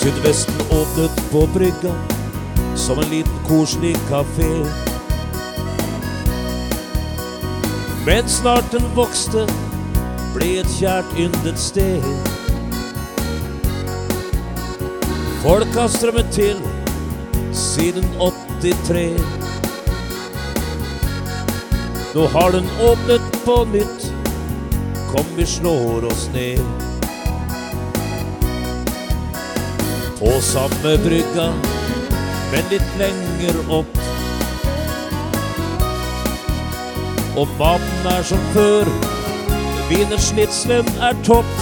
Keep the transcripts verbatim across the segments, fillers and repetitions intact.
Sydvesten åpnet på brygga som en liten koselig kafé. Men snart den vokste, ble et kjært yndet sted. Folk har strømmet til siden åttitre. Nå har den åpnet på nytt, kom vi slår oss ned. På samme brygga, men litt lenger opp. Og maten er som før, wienerschnitzelen er topp.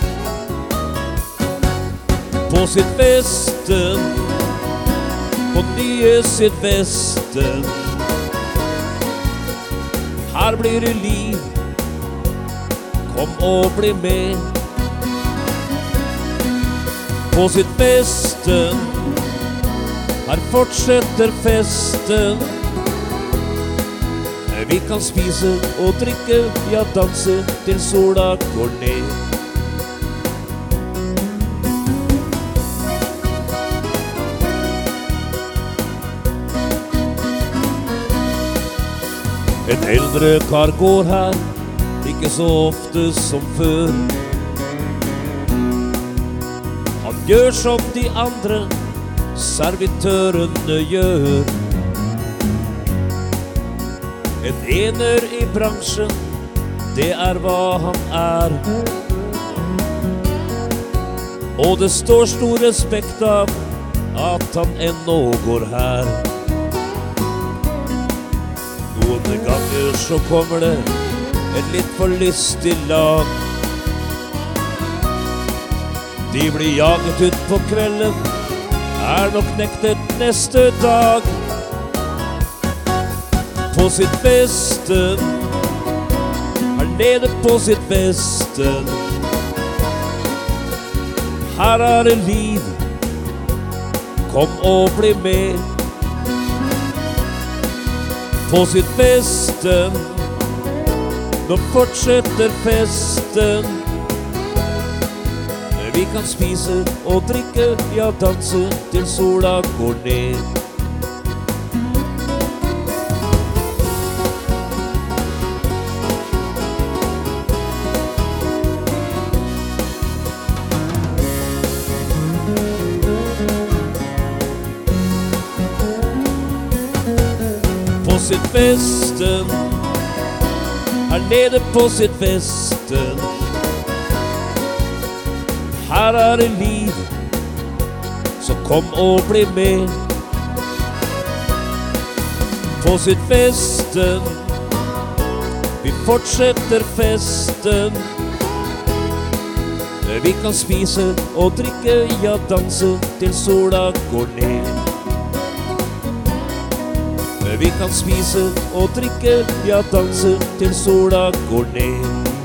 På Sydvesten, på nye Sydvesten, her blir det liv, kom og bli med. På Sydvesten, her fortsetter festen. Vi kan spise og drikke, ja danse til sola går ned. En eldre kar går her, ikke så ofte som før. Han gjør som de andre servitørene gjør. En ener i bransjen, det er hva han er. Og det står stor respekt av at han ennå går her. Noen ganger så kommer det en litt for lystig lag. De blir jaget ut på kvelden, er nok nektet neste dag. På Sydvesten, her nede på Sydvesten, her er det liv, kom og bli med. På Sydvesten, nå fortsetter festen. Vi kan spise og drikke, ja danse til sola går ned. På Sydvesten, her nede på Sydvesten, her er det liv, så kom og bli med. På Sydvesten, vi fortsetter festen. Vi kan spise og drikke, ja danse til sola går ned. Vi kan spise og drikke, ja danse til sola går ned.